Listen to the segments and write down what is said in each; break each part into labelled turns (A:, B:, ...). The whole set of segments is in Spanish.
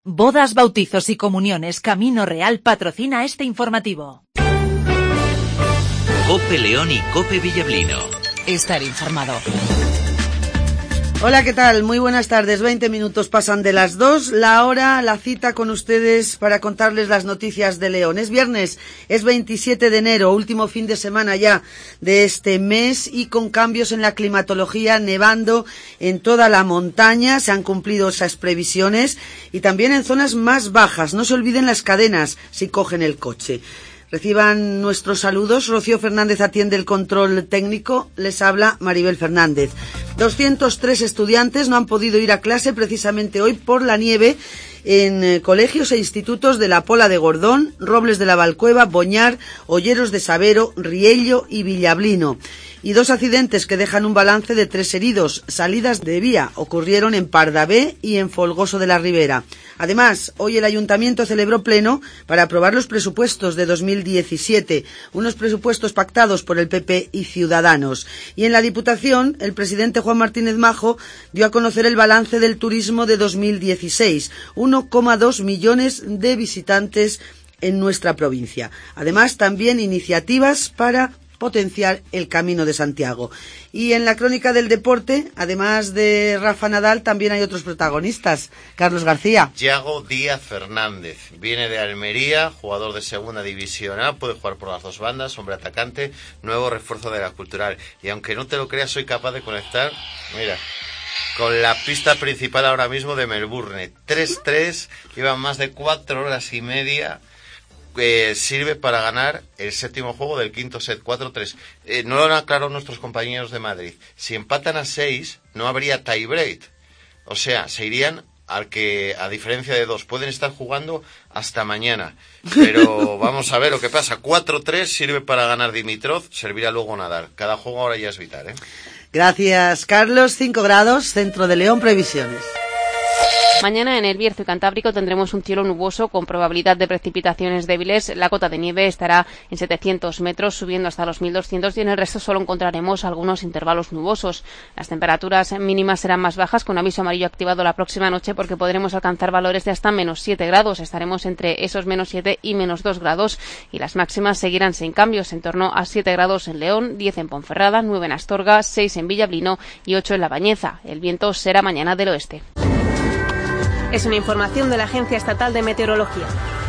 A: Bodas, bautizos y comuniones Camino Real patrocina este informativo.
B: COPE León y COPE Villablino.
A: Estar informado.
C: Hola, ¿qué tal? Muy buenas tardes. 20 minutos pasan de las 2. La hora, la cita con ustedes para contarles las noticias de León. Es viernes, es 27 de enero, último fin de semana ya de este mes y con cambios en la climatología, nevando en toda la montaña. Se han cumplido esas previsiones y también en zonas más bajas. No se olviden las cadenas si cogen el coche. Reciban nuestros saludos. Rocío Fernández atiende el control técnico. Les habla Maribel Fernández. 203 estudiantes no han podido ir a clase precisamente hoy por la nieve en colegios e institutos de La Pola de Gordón, Robles de la Valcueva, Boñar, Olleros de Sabero, Riello y Villablino. Y 2 accidentes que dejan un balance de 3 heridos. Salidas de vía ocurrieron en Pardavé y en Folgoso de la Ribera. Además, hoy el Ayuntamiento celebró pleno para aprobar los presupuestos de 2017, unos presupuestos pactados por el PP y Ciudadanos. Y en la Diputación, el presidente Juan Martínez Majo dio a conocer el balance del turismo de 2016, 1,2 millones de visitantes en nuestra provincia. Además, también iniciativas para potenciar el Camino de Santiago. Y en la crónica del deporte, además de Rafa Nadal, también hay otros protagonistas. Carlos García.
D: Yago Díaz Fernández, viene de Almería, jugador de Segunda División A, puede jugar por las dos bandas, hombre atacante, nuevo refuerzo de la Cultural. Y aunque no te lo creas, soy capaz de conectar, mira, con la pista principal ahora mismo de Melbourne. 3-3, llevan más de 4 horas y media. Sirve para ganar el séptimo juego del quinto set, 4-3. No lo han aclarado nuestros compañeros de Madrid. Si empatan a 6, no habría tiebreak. O sea, se irían al que, a diferencia de 2, pueden estar jugando hasta mañana. Pero vamos a ver lo que pasa. 4-3 sirve para ganar Dimitrov, servirá luego Nadal. Cada juego ahora ya es vital, ¿eh?
C: Gracias, Carlos. 5 grados, Centro de León, previsiones.
E: Mañana en el Bierzo y Cantábrico tendremos un cielo nuboso con probabilidad de precipitaciones débiles. La cota de nieve estará en 700 metros, subiendo hasta los 1200 y en el resto solo encontraremos algunos intervalos nubosos. Las temperaturas mínimas serán más bajas, con aviso amarillo activado la próxima noche porque podremos alcanzar valores de hasta menos 7 grados. Estaremos entre esos menos 7 y menos 2 grados y las máximas seguirán sin cambios, en torno a 7 grados en León, 10 en Ponferrada, 9 en Astorga, 6 en Villablino y 8 en La Bañeza. El viento será mañana del oeste.
F: Es una información de la Agencia Estatal de Meteorología.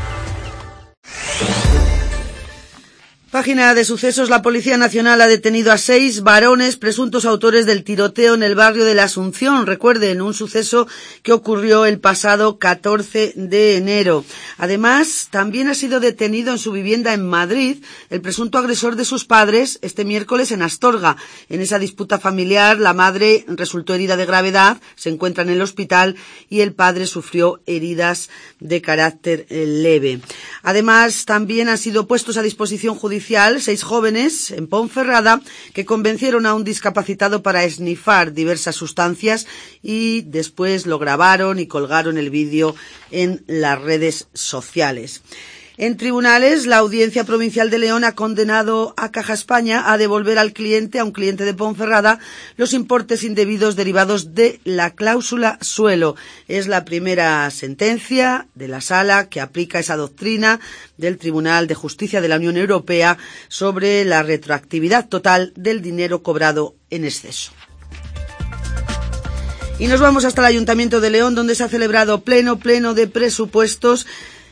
C: Página de sucesos. La Policía Nacional ha detenido a 6 varones presuntos autores del tiroteo en el barrio de la Asunción. Recuerden, un suceso que ocurrió el pasado 14 de enero. Además, también ha sido detenido en su vivienda en Madrid el presunto agresor de sus padres este miércoles en Astorga. En esa disputa familiar, la madre resultó herida de gravedad, se encuentra en el hospital y el padre sufrió heridas de carácter leve. Además, también han sido puestos a disposición judicial 6 jóvenes en Ponferrada que convencieron a un discapacitado para esnifar diversas sustancias y después lo grabaron y colgaron el vídeo en las redes sociales. En tribunales, la Audiencia Provincial de León ha condenado a Caja España a devolver a un cliente de Ponferrada, los importes indebidos derivados de la cláusula suelo. Es la primera sentencia de la Sala que aplica esa doctrina del Tribunal de Justicia de la Unión Europea sobre la retroactividad total del dinero cobrado en exceso. Y nos vamos hasta el Ayuntamiento de León, donde se ha celebrado pleno de presupuestos,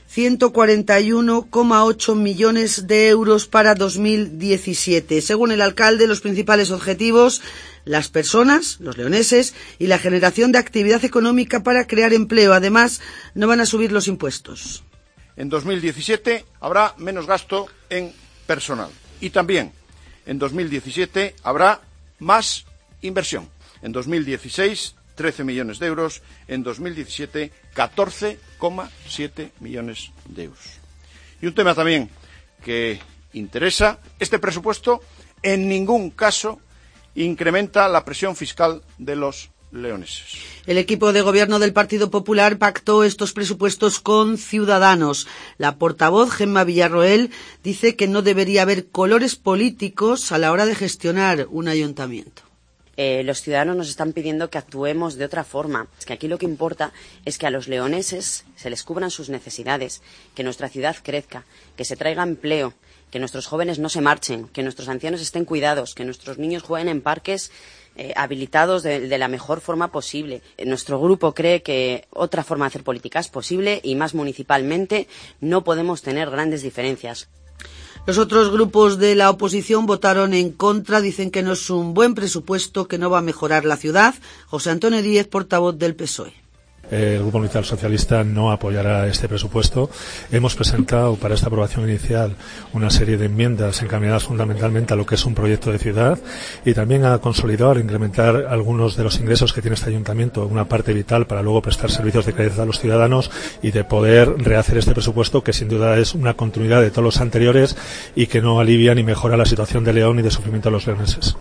C: 141,8 millones de euros para 2017. Según el alcalde, los principales objetivos: las personas, los leoneses, y la generación de actividad económica para crear empleo. Además, no van a subir los impuestos.
G: En 2017 habrá menos gasto en personal y también en 2017 habrá más inversión. En 2016, 13 millones de euros, en 2017, 14,7 millones de euros. Y un tema también que interesa: este presupuesto en ningún caso incrementa la presión fiscal de los leoneses.
C: El equipo de gobierno del Partido Popular pactó estos presupuestos con Ciudadanos. La portavoz, Gemma Villarroel, dice que no debería haber colores políticos a la hora de gestionar un ayuntamiento.
H: los ciudadanos nos están pidiendo que actuemos de otra forma. Es que aquí lo que importa es que a los leoneses se les cubran sus necesidades, que nuestra ciudad crezca, que se traiga empleo, que nuestros jóvenes no se marchen, que nuestros ancianos estén cuidados, que nuestros niños jueguen en parques habilitados de la mejor forma posible. Nuestro grupo cree que otra forma de hacer política es posible y más municipalmente no podemos tener grandes diferencias.
C: Los otros grupos de la oposición votaron en contra, dicen que no es un buen presupuesto, que no va a mejorar la ciudad. José Antonio Díez, portavoz del PSOE.
I: El Grupo Municipal Socialista no apoyará este presupuesto. Hemos presentado para esta aprobación inicial una serie de enmiendas encaminadas fundamentalmente a lo que es un proyecto de ciudad y también a consolidar, incrementar algunos de los ingresos que tiene este ayuntamiento, una parte vital para luego prestar servicios de calidad a los ciudadanos y de poder rehacer este presupuesto que sin duda es una continuidad de todos los anteriores y que no alivia ni mejora la situación de León y de sufrimiento de los leoneses.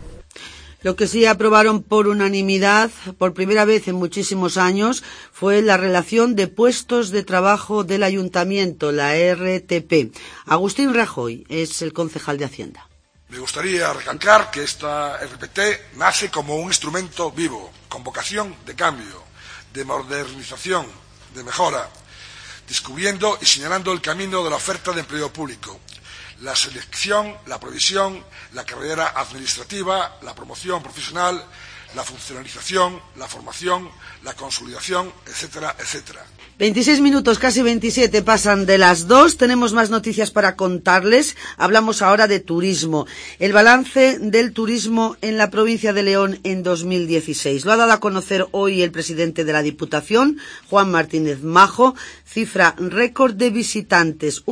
C: Lo que sí aprobaron por unanimidad, por primera vez en muchísimos años, fue la relación de puestos de trabajo del ayuntamiento, la RTP. Agustín Rajoy es el concejal de Hacienda.
J: Me gustaría recalcar que esta RTP nace como un instrumento vivo, con vocación de cambio, de modernización, de mejora, descubriendo y señalando el camino de la oferta de empleo público. La selección, la provisión, la carrera administrativa, la promoción profesional, la funcionalización, la formación, la consolidación, etcétera, etcétera.
C: 26 minutos, casi 27, pasan de las 2. Tenemos más noticias para contarles. Hablamos ahora de turismo. El balance del turismo en la provincia de León en 2016. Lo ha dado a conocer hoy el presidente de la Diputación, Juan Martínez Majo. Cifra récord de visitantes,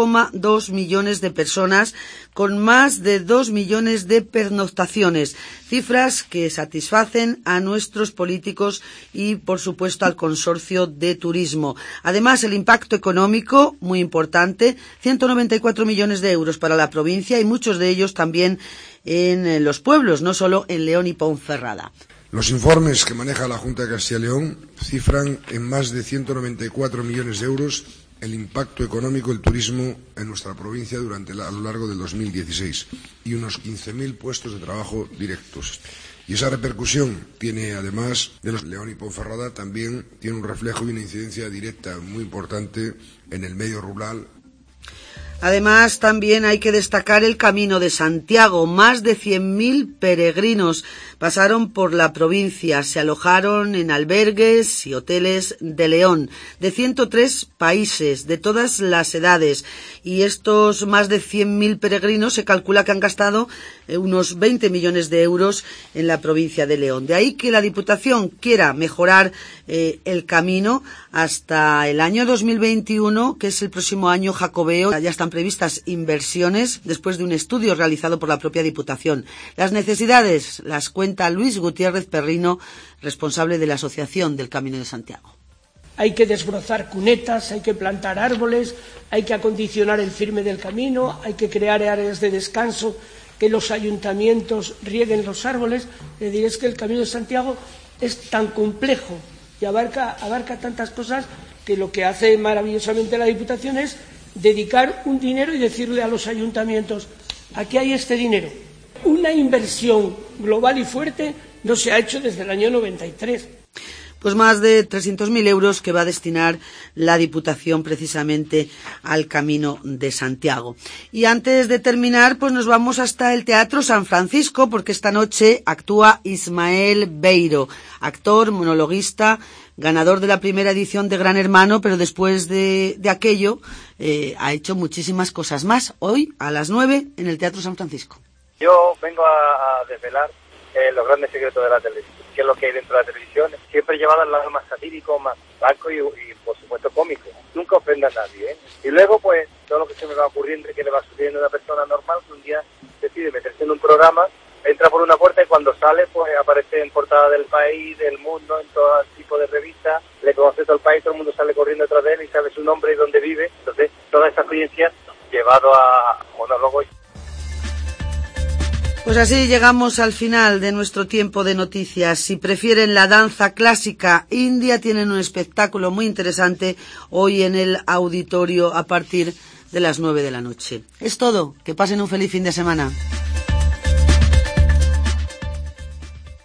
C: 1,2 millones de personas, con más de 2 millones de pernoctaciones. Cifras que satisfacen a nuestros políticos y, por supuesto, al consorcio de turismo. Además, el impacto económico, muy importante, 194 millones de euros para la provincia y muchos de ellos también en los pueblos, no solo en León y Ponferrada.
K: Los informes que maneja la Junta de Castilla y León cifran en más de 194 millones de euros el impacto económico del turismo en nuestra provincia a lo largo del 2016 y unos 15.000 puestos de trabajo directos. Y esa repercusión tiene, además de los León y Ponferrada, también tiene un reflejo y una incidencia directa muy importante en el medio rural.
C: Además, también hay que destacar el Camino de Santiago. Más de 100.000 peregrinos pasaron por la provincia, se alojaron en albergues y hoteles de León, de 103 países, de todas las edades. Y estos más de 100.000 peregrinos se calcula que han gastado unos 20 millones de euros en la provincia de León. De ahí que la Diputación quiera mejorar el camino hasta el año 2021, que es el próximo año jacobeo. Ya están previstas inversiones después de un estudio realizado por la propia Diputación. Las necesidades las cuenta Luis Gutiérrez Perrino, responsable de la Asociación del Camino de Santiago.
L: Hay que desbrozar cunetas, hay que plantar árboles, hay que acondicionar el firme del camino, hay que crear áreas de descanso, que los ayuntamientos rieguen los árboles. Es decir, es que el Camino de Santiago es tan complejo y abarca tantas cosas que lo que hace maravillosamente la Diputación es dedicar un dinero y decirle a los ayuntamientos, aquí hay este dinero. Una inversión global y fuerte no se ha hecho desde el año 93.
C: Pues más de 300.000 euros que va a destinar la Diputación precisamente al Camino de Santiago. Y antes de terminar, pues nos vamos hasta el Teatro San Francisco, porque esta noche actúa Ismael Beiro, actor, monologuista, ganador de la primera edición de Gran Hermano, pero después de aquello ha hecho muchísimas cosas más. Hoy, a las 9, en el Teatro San Francisco.
M: Yo vengo a desvelar los grandes secretos de la televisión, qué es lo que hay dentro de la televisión, siempre llevado al lado más satírico, más blanco y por supuesto cómico. Nunca ofenda a nadie, ¿eh? Y luego, pues, todo lo que se me va ocurriendo y que le va sucediendo a una persona normal, que un día decide meterse en un programa, entra por una puerta y cuando sale, pues aparece en portada del País, del Mundo, en todo tipo de revistas, le conoce todo el país, todo el mundo sale corriendo detrás de él y sabe su nombre y dónde vive. Entonces, toda esa experiencia llevado a monólogos.
C: Pues así llegamos al final de nuestro tiempo de noticias. Si prefieren la danza clásica india, tienen un espectáculo muy interesante hoy en el auditorio a partir de las 9 de la noche. Es todo. Que pasen un feliz fin de semana.